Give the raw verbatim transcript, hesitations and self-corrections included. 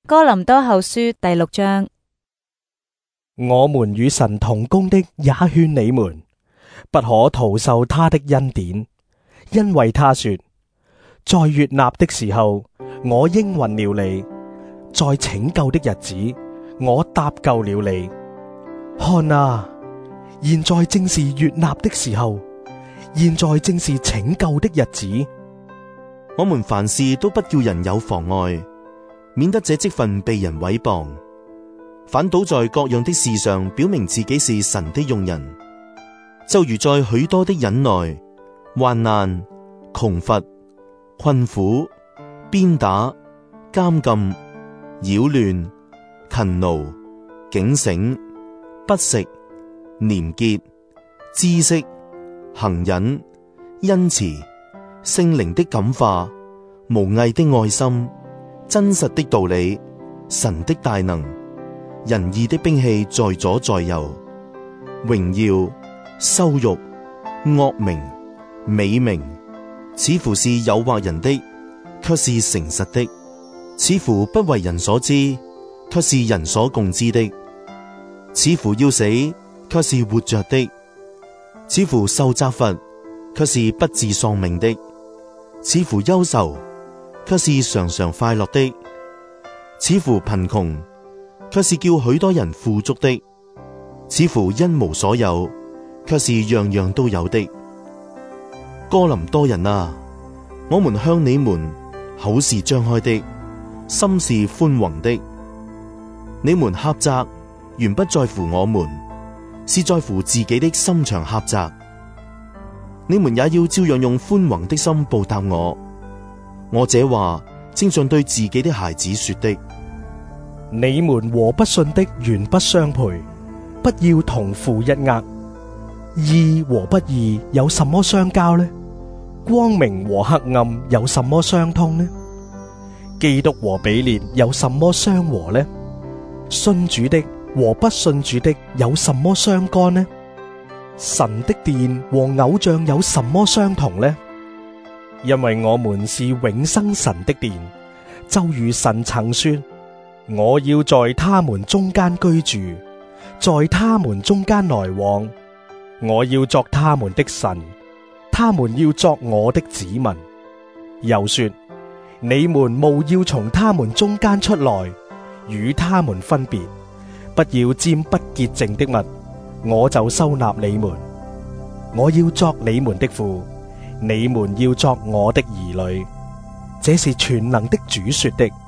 哥林多後書第六章。 我們與神同工的也勸你們，不可徒受他的恩典，因為他說：在悅納的時候，我應允了你；在拯救的日子，我搭救了你。看啊，現在正是悅納的時候，現在正是拯救的日子。 我們凡事都不叫人有妨礙，免得這職分被人毀謗，反倒在各樣的事上表明自己是神的用人，就如在許多的忍耐、患難、窮乏、困苦、鞭打、監禁、擾亂、勤勞、警醒、不食、廉潔、知識、恆忍、恩慈、聖靈的感化、無偽的愛心、真實的道理、神的大能、仁義的兵器在左在右，榮耀、羞辱、惡名、美名，似乎是誘惑人的，卻是誠實的；似乎不為人所知，卻是人所共知的；似乎要死，卻是活着的；似乎受責罰，卻是不致喪命的；似乎憂愁，卻是常常快樂的；似乎貧窮，卻是叫許多人富足的；似乎一無所有，卻是樣樣都有的。哥林多人啊，我們向你們口是張開的，心是寬宏的。你們狹窄，原不在乎我們，是在乎自己的心腸狹窄。你們也要照樣用寬宏的心報答我。我這話正像對自己的孩子說的。 你們和不信的原不相配，不要同負一軛。義和不義有什麼相交呢？光明和黑暗有什麼相通呢？基督和比列有什麼相和呢？信主的和不信主的有什麼相干呢？神的殿和偶像有什麼相同呢？因為我們是永生神的殿，就如神曾說：我要在他們中間居住，在他們中間來往，我要作他們的神，他們要作我的子民。又說：你們務要從他們中間出來，與他們分別，不要沾不潔淨的物，我就收納你們。我要作你們的父，你們要作我的兒女。這是全能的主說的。